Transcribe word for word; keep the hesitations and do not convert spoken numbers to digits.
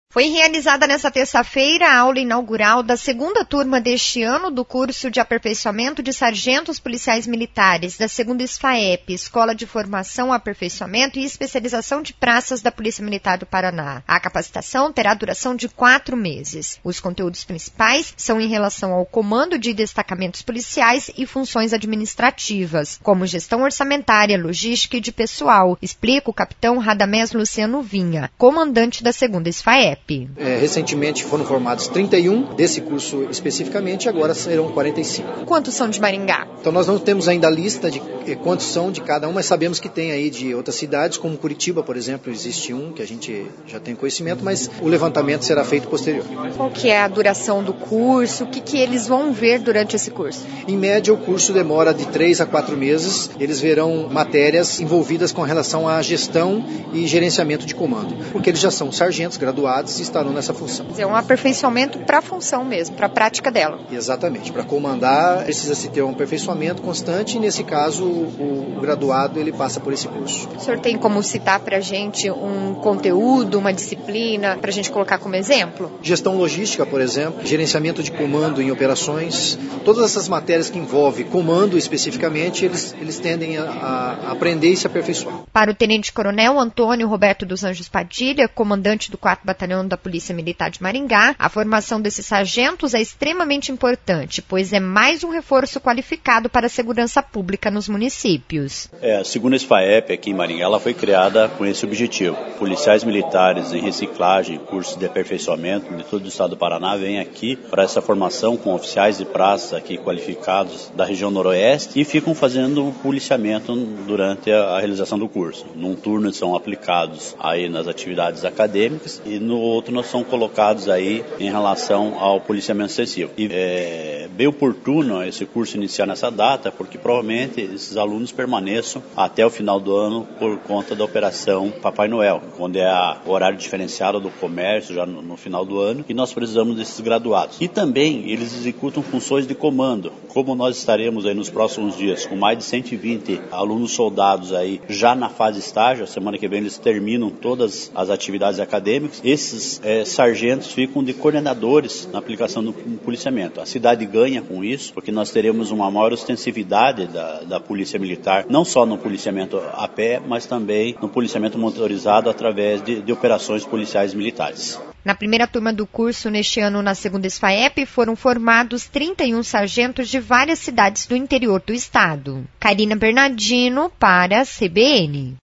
Foi realizada nesta terça-feira a aula inaugural da segunda turma deste ano do curso de aperfeiçoamento de sargentos policiais militares da segunda SFAEP, Escola de Formação, Aperfeiçoamento e Especialização de Praças da Polícia Militar do Paraná. A capacitação terá duração de quatro meses. Os conteúdos principais são em relação ao comando de destacamentos policiais e funções administrativas, como gestão orçamentária, logística e de pessoal, explica o capitão Radamés Luciano Vinha, comandante da segunda SFAEP. É, recentemente foram formados trinta e um desse curso especificamente, agora serão quarenta e cinco. Quantos são de Maringá? Então nós não temos ainda a lista de quantos são de cada um, mas sabemos que tem aí de outras cidades, como Curitiba, por exemplo, existe um que a gente já tem conhecimento, mas o levantamento será feito posterior. Qual que é a duração do curso? O que, que eles vão ver durante esse curso? Em média, o curso demora de três a quatro meses. Eles verão matérias envolvidas com relação à gestão e gerenciamento de comando, porque eles já são sargentos graduados e estarão nessa função. É um aperfeiçoamento para a função mesmo, para a prática dela. Exatamente. Para comandar, precisa-se ter um aperfeiçoamento constante e, nesse caso, o, o graduado ele passa por esse curso. O senhor tem como citar para a gente um conteúdo, uma disciplina, para a gente colocar como exemplo? Gestão logística, por exemplo, gerenciamento de comando em operações, todas essas matérias que envolvem comando especificamente, eles, eles tendem a, a aprender e se aperfeiçoar. Para o tenente-coronel Antônio Roberto dos Anjos Padilha, comandante do quarto Batalhão da Polícia Militar de Maringá, a formação desses sargentos é extremamente importante, pois é mais um reforço qualificado para a segurança pública nos municípios. É, a segunda SFAEP aqui em Maringá, ela foi criada com esse objetivo. Policiais militares em reciclagem, cursos de aperfeiçoamento de todo o estado do Paraná vêm aqui para essa formação com oficiais de praças aqui qualificados da região noroeste e ficam fazendo policiamento durante a, a realização do curso. Num turno são aplicados aí nas atividades acadêmicas e no outro nós somos colocados aí em relação ao policiamento excessivo. E é bem oportuno esse curso iniciar nessa data, porque provavelmente esses alunos permaneçam até o final do ano por conta da operação Papai Noel, onde é o horário diferenciado do comércio já no, no final do ano, e nós precisamos desses graduados. E também eles executam funções de comando, como nós estaremos aí nos próximos dias com mais de cento e vinte alunos soldados aí já na fase estágio, a semana que vem eles terminam todas as atividades acadêmicas, esses é, sargentos ficam de coordenadores na aplicação do policiamento. A cidade ganha com isso, porque nós teremos uma maior ostensividade da, da polícia militar, não só no policiamento a pé, mas também no policiamento motorizado através de, de operações policiais militares. Na primeira turma do curso, neste ano, na segunda SFAEP, foram formados trinta e um sargentos de várias cidades do interior do estado. Karina Bernardino, para a C B N.